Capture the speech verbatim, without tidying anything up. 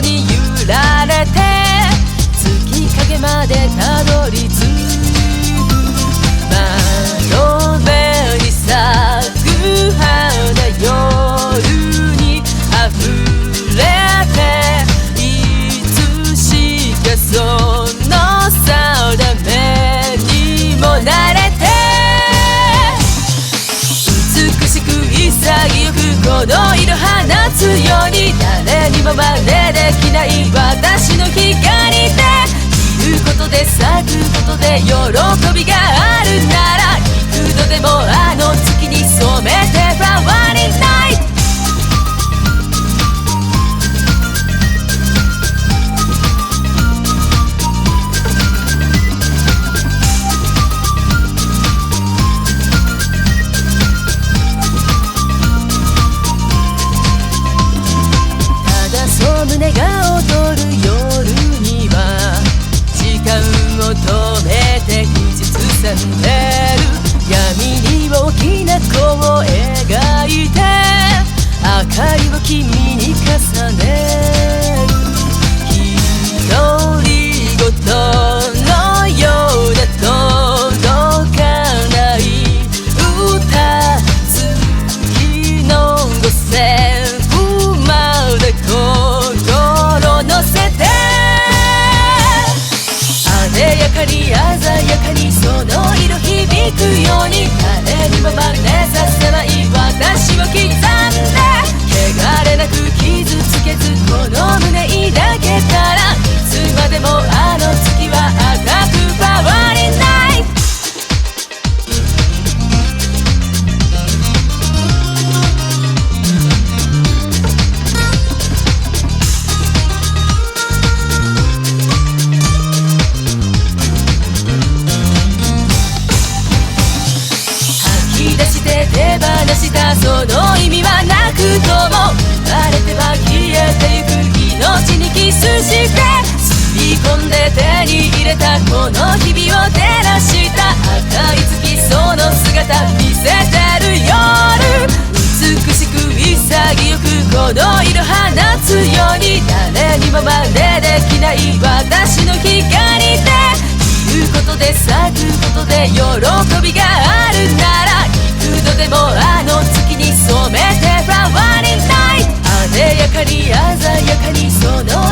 に揺られて月影までたどり着く窓辺に咲く花夜に溢れていつしかその定めにも慣れて美しく潔くこの色放つように誰にも真似できない私の光でいることで咲くことで喜びがあるなら幾度でもあの月に染めてフラワーにナイト胸が躍る夜には時間を止めて口ずさんでる闇に大きな弧を描いて明かりを君に重ねる独り言のような届かない歌月の五線譜まで心乗せて艶やかに鮮やかにその色響くように誰にも真似させない私を刻んで汚れなく傷つけずこの胸抱けたらいつまでもあの月は赤く変わりない手放したその意味はなくとも生まれては消えてゆく命にキスして吸い込んで手に入れたこの日々を照らした赤い月その姿見せてる夜美しく潔くこの色放つように誰にも真似できない私の光でいることで咲くことで喜びがあるなら幾度でもあの月に染めてフラワーにナイト艶やかに鮮やかにその